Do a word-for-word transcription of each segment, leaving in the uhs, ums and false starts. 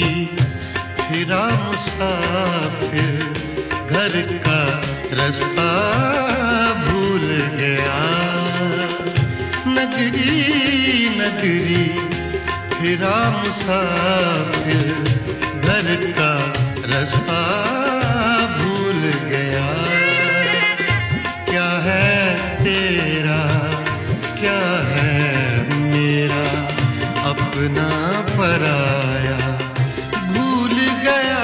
फिरा मुसाफिर, घर का रास्ता भूल गया। नगरी नगरी फिरा मुसाफिर, घर का रास्ता भूल गया। क्या है तेरा क्या है मेरा, अपना पराया भूल गया।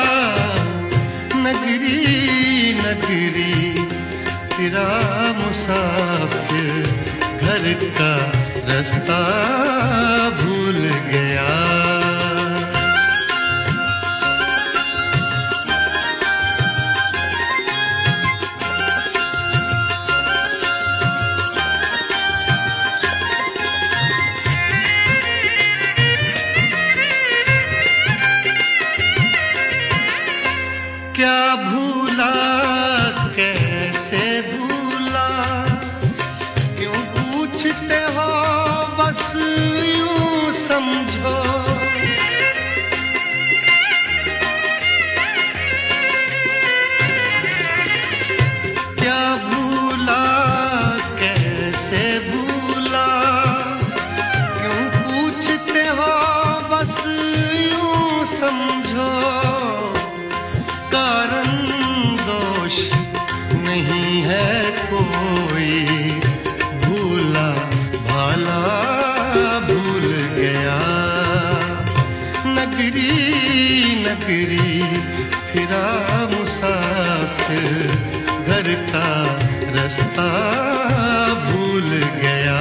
नगरी नगरी फिरा मुसाफिर, घर का रास्ता भूल गया। क्या भूला कैसे भूला, क्यों पूछते हो बस यूं समझो। क्या भूला कैसे भूला, क्यों पूछते हो बस यूं समझो। कारण दोष नहीं है कोई, भूला भाला भूल गया। नगरी नगरी फिरा मुसाफिर, घर का रास्ता भूल गया।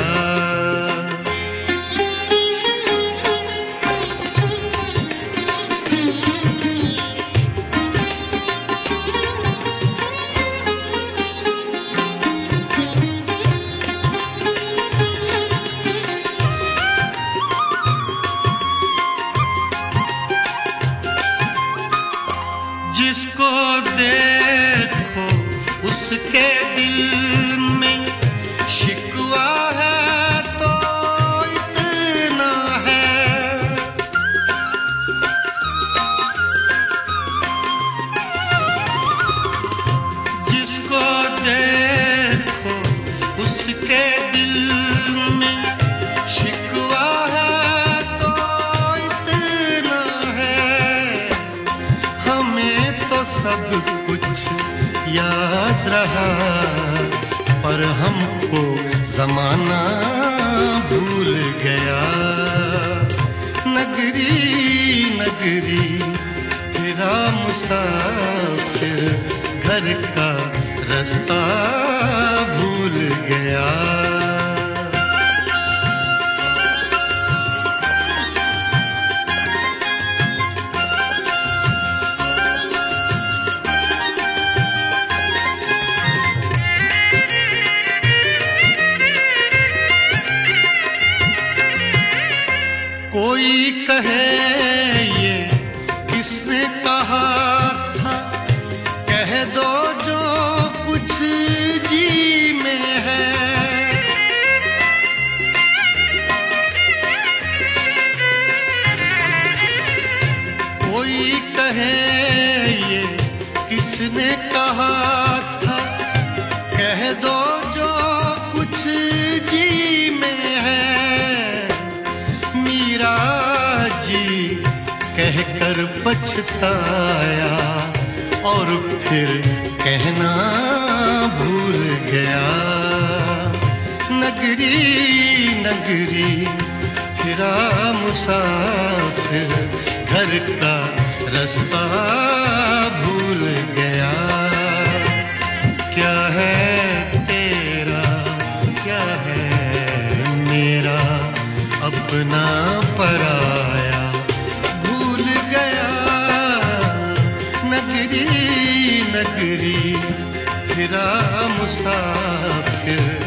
जिसको देखो उसके दिल में शिकवा है तो इतना है। जिसको देखो उसके दिल में शिकवा है तो इतना है। हमें तो सब कुछ याद रहा, पर हमको जमाना भूल गया। नगरी नगरी फिरा मुसाफिर, घर का रास्ता भूल गया। कोई कहे ये किसने कहा था, कह दो जो कुछ जी में है। कोई कहे ये किसने कहा था, कह दो जो कुछ जी में है। मीरा जी कहकर पछताया और फिर कहना भूल गया। नगरी नगरी फिरा मुसाफिर, घर का रास्ता भूल गया। क्या है तेरा क्या है मेरा, अपना पराया भूल गया। नगरी नगरी फिरा मुसाफिर,